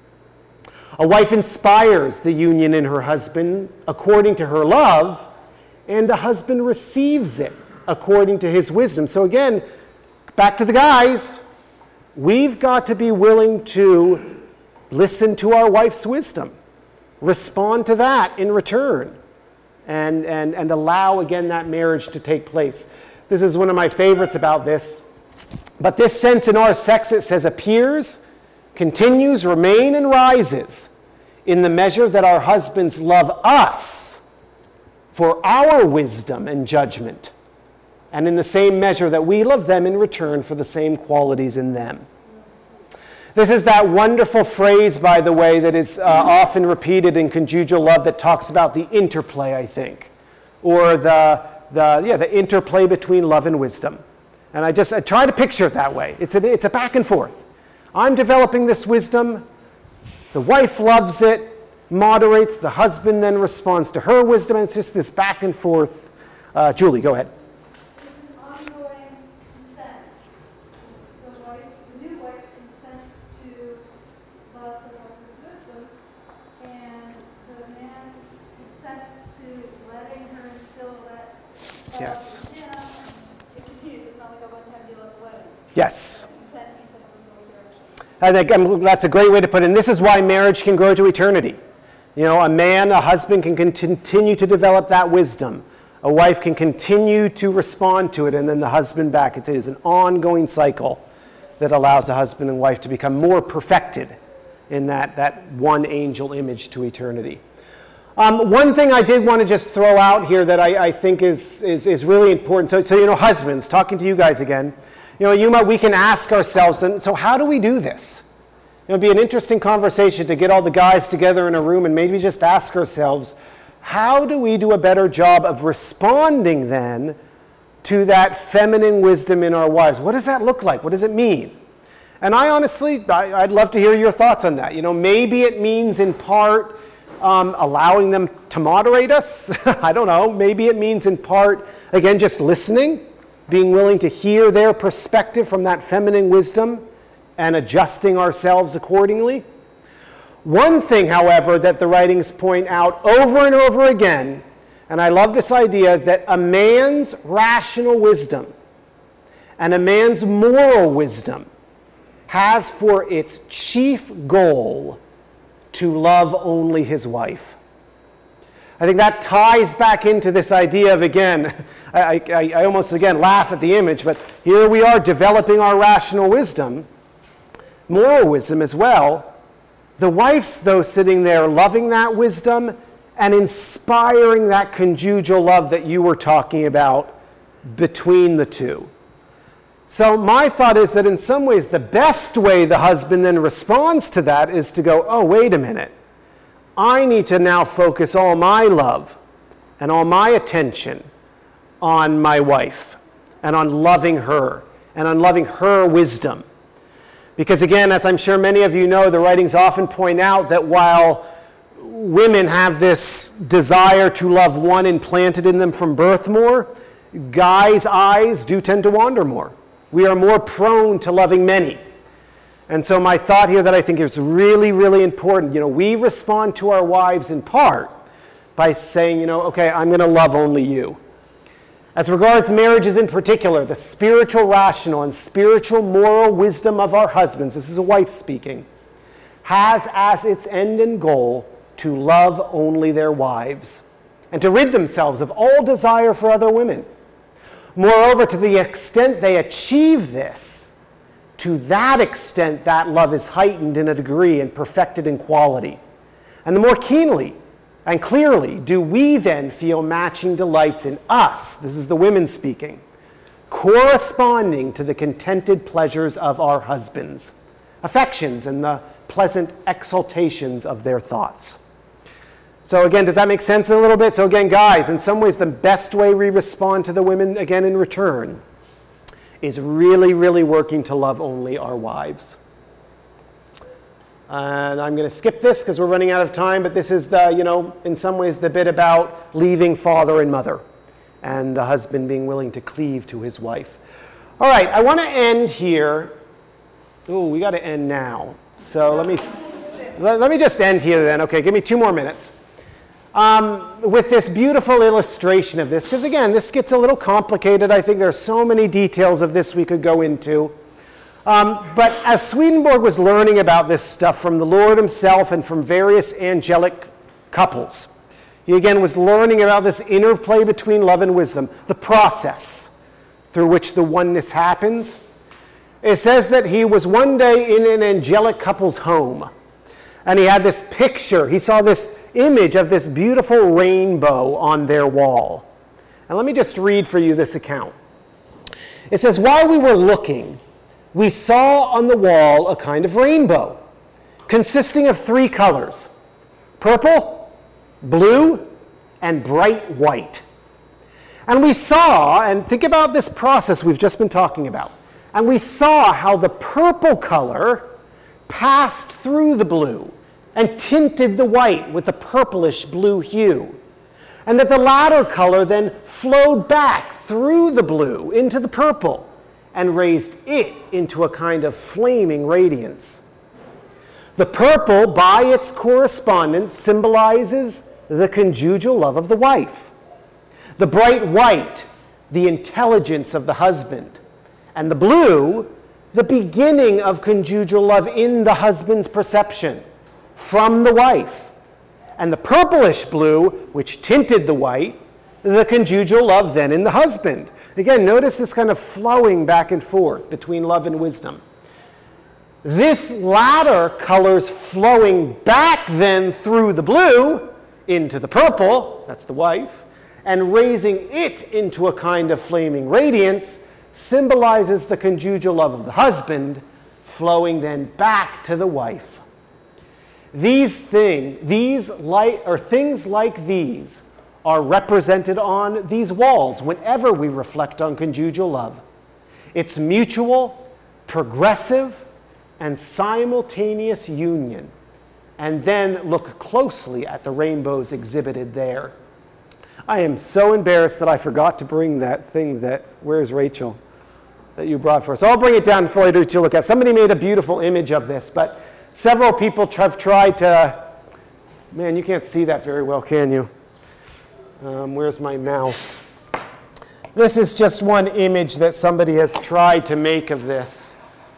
A wife inspires the union in her husband according to her love, and the husband receives it according to his wisdom. So again, back to the guys, we've got to be willing to listen to our wife's wisdom, respond to that in return, and, and, and allow, again, that marriage to take place. This is one of my favorites about this. But this sense in our sex, it says, appears, continues, remain, and rises in the measure that our husbands love us for our wisdom and judgment, and in the same measure that we love them in return for the same qualities in them. This is that wonderful phrase, by the way, that is uh, often repeated in conjugal love that talks about the interplay, I think, or the The, yeah, the interplay between love and wisdom. And I just I try to picture it that way. It's a, it's a back and forth. I'm developing this wisdom. The wife loves it, moderates. The husband then responds to her wisdom. And it's just this back and forth. Uh, Julie, go ahead. It's an ongoing consent. The wife, the new wife consents to love the husband's wisdom, and the man consents to letting her instill that. Yes. Yeah, it continues. It's not like a one-time deal at the wedding. Yes. Consent means that in both directions. I think um, that's a great way to put it. And this is why marriage can grow to eternity. You know, a man, a husband can continue to develop that wisdom. A wife can continue to respond to it, and then the husband back. It is an ongoing cycle that allows a husband and wife to become more perfected in that, that one angel image to eternity. Um, one thing I did want to just throw out here that I, I think is, is, is really important. So, so, you know, husbands, talking to you guys again, you know, you might, we can ask ourselves then, so how do we do this? It would be an interesting conversation to get all the guys together in a room and maybe just ask ourselves, how do we do a better job of responding then to that feminine wisdom in our wives? What does that look like? What does it mean? And I honestly, I, I'd love to hear your thoughts on that. You know, maybe it means in part um, allowing them to moderate us. I don't know. Maybe it means in part, again, just listening, being willing to hear their perspective from that feminine wisdom and adjusting ourselves accordingly. One thing, however, that the writings point out over and over again, and I love this idea, that a man's rational wisdom and a man's moral wisdom has for its chief goal to love only his wife. I think that ties back into this idea of, again, I, I, I almost, again, laugh at the image, but here we are developing our rational wisdom, moral wisdom as well. The wife's, though, sitting there loving that wisdom and inspiring that conjugal love that you were talking about between the two. So my thought is that in some ways the best way the husband then responds to that is to go, oh, wait a minute. I need to now focus all my love and all my attention on my wife and on loving her and on loving her wisdom. Because again, as I'm sure many of you know, the writings often point out that while women have this desire to love one implanted in them from birth more, guys' eyes do tend to wander more. We are more prone to loving many. And so my thought here that I think is really, really important, you know, we respond to our wives in part by saying, you know, okay, I'm going to love only you. As regards marriages in particular, the spiritual rational and spiritual moral wisdom of our husbands, this is a wife speaking, has as its end and goal to love only their wives and to rid themselves of all desire for other women. Moreover, to the extent they achieve this, to that extent that love is heightened in a degree and perfected in quality. And the more keenly and clearly do we then feel matching delights in us, this is the women speaking, corresponding to the contented pleasures of our husbands, affections and the pleasant exaltations of their thoughts. So again, does that make sense a little bit? So again, guys, in some ways the best way we respond to the women, again in return, is really, really working to love only our wives. And I'm going to skip this because we're running out of time, but this is the, you know, in some ways the bit about leaving father and mother and the husband being willing to cleave to his wife. All right, I want to end here. Oh, we got to end now. So let me, let, let me just end here then. Okay, give me two more minutes. Um, with this beautiful illustration of this, because again, this gets a little complicated. I think there are so many details of this we could go into. Um, but as Swedenborg was learning about this stuff from the Lord himself and from various angelic couples, he again was learning about this interplay between love and wisdom, the process through which the oneness happens. It says that he was one day in an angelic couple's home. And he had this picture, he saw this image of this beautiful rainbow on their wall. And let me just read for you this account. It says, while we were looking, we saw on the wall a kind of rainbow, consisting of three colors, purple, blue, and bright white. And we saw, and think about this process we've just been talking about, and we saw how the purple color passed through the blue and tinted the white with a purplish blue hue, and that the latter color then flowed back through the blue into the purple and raised it into a kind of flaming radiance. The purple, by its correspondence, symbolizes the conjugal love of the wife. The bright white, the intelligence of the husband. And the blue, the beginning of conjugal love in the husband's perception from the wife. And the purplish blue, which tinted the white, the conjugal love then in the husband. Again, notice this kind of flowing back and forth between love and wisdom. This latter color's flowing back then through the blue into the purple, that's the wife, and raising it into a kind of flaming radiance symbolizes the conjugal love of the husband, flowing then back to the wife. These thing, these light, or things like these are represented on these walls whenever we reflect on conjugal love. It's mutual, progressive, and simultaneous union. And then look closely at the rainbows exhibited there. I am so embarrassed that I forgot to bring that thing that, where's Rachel, that you brought for us. I'll bring it down for later to look at. Somebody made a beautiful image of this, but several people have tried to, man, you can't see that very well, can you? Um, where's my mouse? This is just one image that somebody has tried to make of this.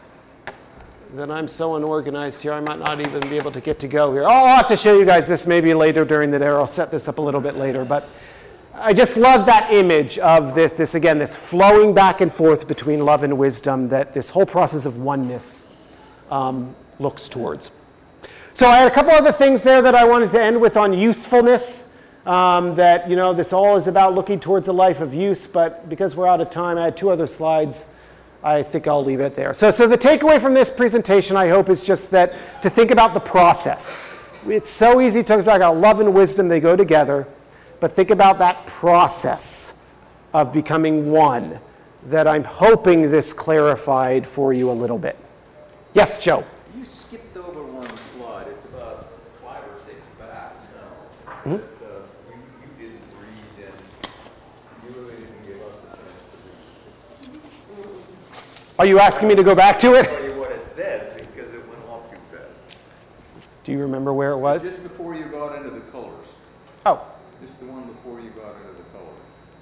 That I'm so unorganized here, I might not even be able to get to go here. I'll have to show you guys this maybe later during the day, or I'll set this up a little bit later. But I just love that image of this, this again, this flowing back and forth between love and wisdom, that this whole process of oneness um, looks towards. So I had a couple other things there that I wanted to end with on usefulness, um, that, you know, this all is about looking towards a life of use, but because we're out of time, I had two other slides. I think I'll leave it there. So, so the takeaway from this presentation, I hope, is just that to think about the process. It's so easy to talk about love and wisdom, they go together, but think about that process of becoming one that I'm hoping this clarified for you a little bit. Yes, Joe? You skipped over one slide. It's about five or six back now. Mm-hmm. That, uh, you, you didn't read, and you really didn't give us a chance to read. Are you asking me to go back to I'll it? tell you what it said because it went off too fast. Do you remember where it was? Just before you got into the colors. Oh, Just the one before you got into the colors.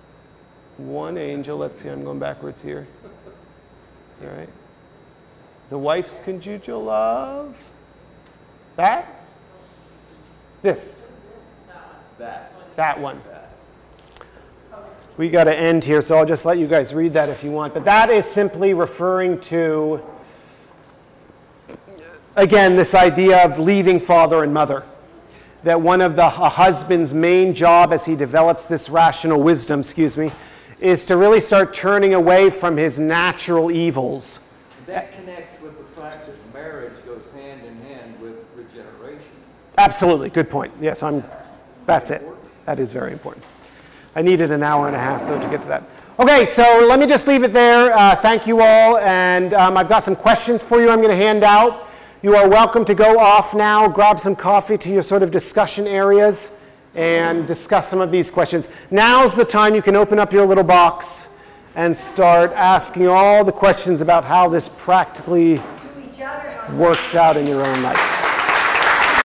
one angel. Let's see, I'm going backwards here. All right. The wife's conjugal love. That? This. That. That one. That. We got to end here, so I'll just let you guys read that if you want. But that is simply referring to, again, this idea of leaving father and mother. That one of the a husband's main job as he develops this rational wisdom, excuse me, is to really start turning away from his natural evils. That connects with the fact that marriage goes hand in hand with regeneration. Absolutely, good point. Yes, I'm. That's it. That is very important. I needed an hour and a half, though, to get to that. Okay, so let me just leave it there. Uh, thank you all, and um, I've got some questions for you I'm going to hand out. You are welcome to go off now, grab some coffee to your sort of discussion areas, and discuss some of these questions. Now's the time you can open up your little box and start asking all the questions about how this practically works out in your own life.